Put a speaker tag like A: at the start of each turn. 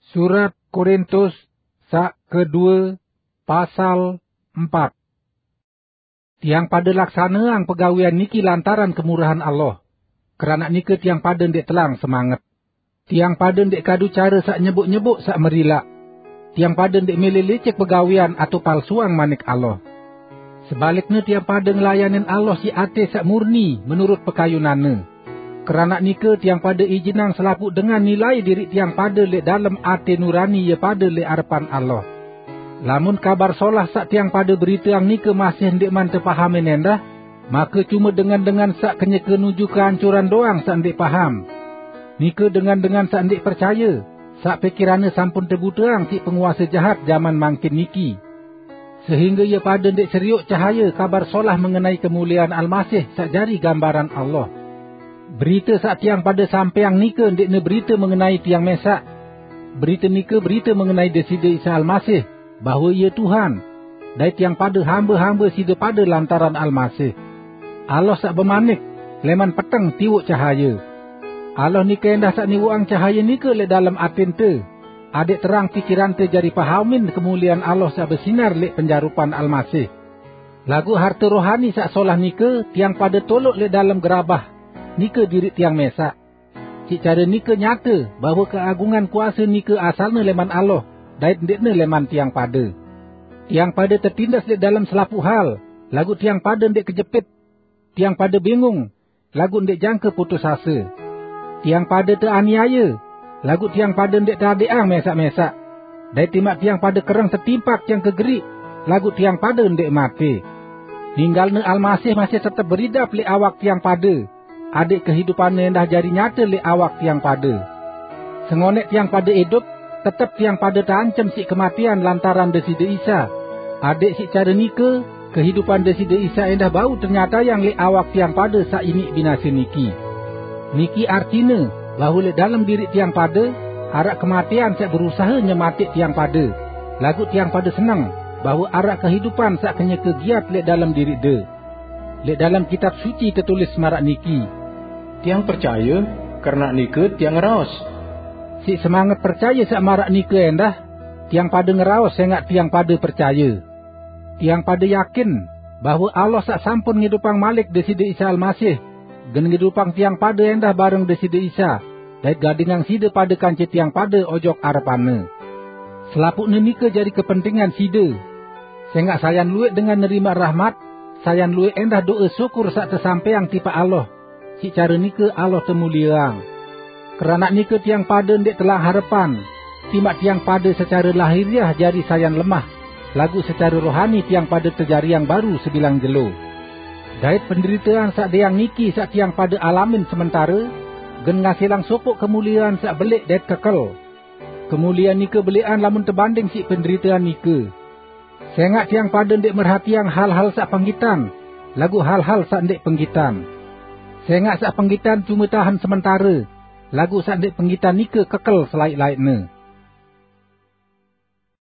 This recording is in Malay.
A: Surat Korintus sak kedua pasal 4. Tiang pada laksanaan pegawian niki lantaran kemurahan Allah. Kerana nika tiang pada ndek telang semangat. Tiang pada ndek kadu cara sak nyebuk-nyebuk sak merilak. Tiang pada ndek melelecek pegawian atau palsuan manik Allah. Sebaliknya tiang pada ngelayanin Allah si ate sak murni menurut pekayunannya. Kerana nika tiang pada ijinang selaput dengan nilai diri tiang pada lek dalam ate nurani ye pada lek harapan Allah. Lamun kabar solah sak tiang pada berita yang nika masih ndek man terpahamin endah, maka cuma dengan sak kenyeke nuju kehancuran doang sak ndek paham. Nika dengan sak ndek percaya, sak pikirannya sampun terbuteang si penguasa jahat zaman mangkin niki. Sehingga ia pada ndek seriuk cahaya kabar solah mengenai kemuliaan Al-Masih sak jari gambaran Allah. Berita sak tiang pada sampeang nika ndek ne berita mengenai tiang mesak. Berita nika berita mengenai Desida Isa Al-Masih, bahawa ia Tuhan. Dan tiang pada hamba-hamba sida pada lantaran Al-Masih. Allah sak bermanik, leman peteng tiwuk cahaya. Allah nika endah sak niwuang cahaya nika lek dalam atin te. Adik terang pikiran te jari pahamin kemuliaan Allah sak bersinar lek penjarupan Al-Masih. Lagu harta rohani sak solah nika tiang pada tolok lek dalam gerabah. Nika diri tiang mesak. Cik cara nika nyata bahawa keagungan kuasa nika asalnya leman Allah, dan ndekna leman tiang pada. Tiang pada tertindas lek dalam selapu hal, lagu tiang pada ndek kejepit. Tiang pada bingung, lagu ndek jangka putus asa. Tiang pada teraniaya, lagu tiang pada ndek teradeang mesak-mesak. Dan timak tiang pada kerang setimpak yang kegerik, lagu tiang pada ndek mati. Ninggalnya Al-Masih masih tetap beridap lek awak tiang pada. Adik kehidupannya dah jadi nyata lek awak tiang pada. Sengonek tiang pada hidup, tetap tiang pada terancam si kematian lantaran Desida Isa. Adik si cara nika, kehidupan Desida Isa endah bau ternyata yang lek awak tiang pada sak ini binasa niki. Niki artinya bahawa lek dalam diri tiang pada, arak kematian sak berusaha nyematik tiang pada. Lagu tiang pada senang bahawa arak kehidupan sak kenya kegiat lek dalam diri de. Lek dalam kitab suci tertulis marak niki.
B: Tiang percaya kerana nika tiang ngeraos.
A: Si semangat percaya sak marak nika endah, tiang pada ngeraos sengat tiang pada percaya. Tiang pada yakin bahawa Allah sak sampun ngidupang malik Desida Isa Al-Masih, gen ngidupang tiang pada endah bareng Desida Isa, dan gadingang sida pada kanci tiang pada ojok arepane. Selapuknya nika jadi kepentingan sida. Sengat sayan luit dengan nerima rahmat, sayan luit endah doa syukur sak tersampeang tipa Allah. Si cara nika Allah temuliang. Kerana nika tiang pada ndek telah harapan. Timak tiang pada secara lahiriah jari sayan lemah. Lagu secara rohani tiang pada terjari yang baru sebilang jelo. Dait penderitaan sak deyang niki sak tiang pada alamin sementara. Gen ngasilang sopok kemuliaan sak belik dait kekel. Kemuliaan nika belian lamun terbanding si penderitaan nika. Sengat tiang pada ndek merhatiang hal-hal sak penggitan. Lagu hal-hal sak ndek penggitan. Sengat sak penggitan cuma tahan sementara. Lagu sak ndek penggitan nika kekel selaik-laiknya.